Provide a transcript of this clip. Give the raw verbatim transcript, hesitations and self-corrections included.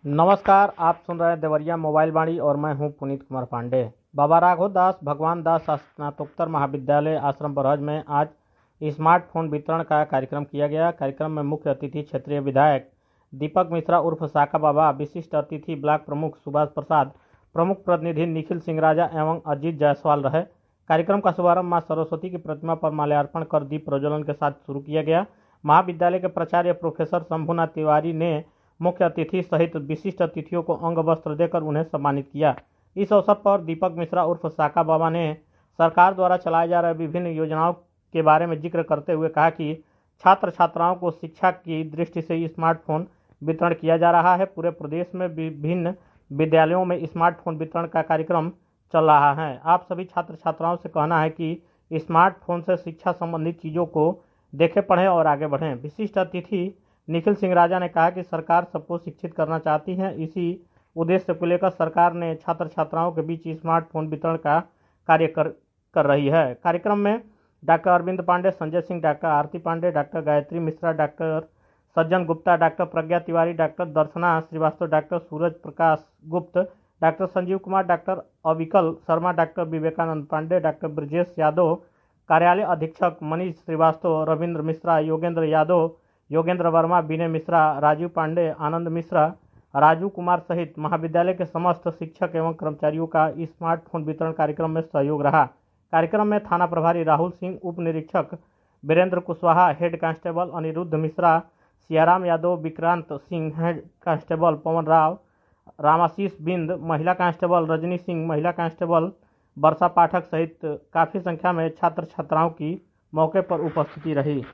नमस्कार, आप सुन रहे हैं देवरिया मोबाइल वाणी और मैं हूं पुनीत कुमार पांडे। बाबा राघव दास भगवान दास स्नातकोत्तर महाविद्यालय आश्रम बरहज में आज स्मार्टफोन वितरण का कार्यक्रम किया गया। कार्यक्रम में मुख्य अतिथि क्षेत्रीय विधायक दीपक मिश्रा उर्फ साका बाबा, विशिष्ट अतिथि ब्लॉक प्रमुख सुभाष प्रसाद, प्रमुख प्रतिनिधि निखिल सिंह राजा एवं अजीत जायसवाल रहे। कार्यक्रम का शुभारंभ मां सरस्वती की प्रतिमा पर माल्यार्पण कर दीप प्रज्वलन के साथ शुरू किया गया। महाविद्यालय के प्राचार्य प्रोफेसर शंभुनाथ तिवारी ने मुख्य अतिथि सहित विशिष्ट अतिथियों को अंग वस्त्र देकर उन्हें सम्मानित किया। इस अवसर पर दीपक मिश्रा उर्फ साका बाबा ने सरकार द्वारा चलाए जा रहे विभिन्न योजनाओं के बारे में जिक्र करते हुए कहा कि छात्र छात्राओं को शिक्षा की दृष्टि से स्मार्टफोन वितरण किया जा रहा है। पूरे प्रदेश में विभिन्न विद्यालयों में स्मार्टफोन वितरण का कार्यक्रम चल रहा है। आप सभी छात्र छात्राओं से कहना है कि स्मार्टफोन से शिक्षा संबंधित चीज़ों को देखें, पढ़ें और आगे बढ़ें। विशिष्ट अतिथि निखिल सिंह राजा ने कहा कि सरकार सबको शिक्षित करना चाहती है। इसी उद्देश्य को लेकर सरकार ने छात्र छात्राओं के बीच स्मार्टफोन वितरण का कार्य कर कर रही है। कार्यक्रम में doctor Arvind Pandey, Sanjay Singh, doctor Aarti Pandey, doctor Gayatri Mishra, doctor Sajjan Gupta, doctor Pragya Tiwari, doctor Darshana Srivastava, doctor Suraj Prakash Gupt, doctor Sanjeev Kumar, doctor Avikal Sharma, doctor Vivekanand Pandey, doctor Brajesh Yadav, कार्यालय अधीक्षक मनीष श्रीवास्तव, रविंद्र मिश्रा, योगेंद्र यादव, योगेंद्र वर्मा, विनय मिश्रा, राजीव पांडे, आनंद मिश्रा, राजू कुमार सहित महाविद्यालय के समस्त शिक्षक एवं कर्मचारियों का स्मार्टफोन वितरण कार्यक्रम में सहयोग रहा। कार्यक्रम में थाना प्रभारी राहुल सिंह, उप निरीक्षक Virendra Kushwaha, head constable Aniruddh Mishra, Siyaram Yadav, Vikrant Singh, head constable Pawan Rao, Ramashish Bind, महिला कांस्टेबल रजनी सिंह, महिला कांस्टेबल वर्षा पाठक सहित काफ़ी संख्या में छात्र छात्राओं की मौके पर उपस्थिति रही।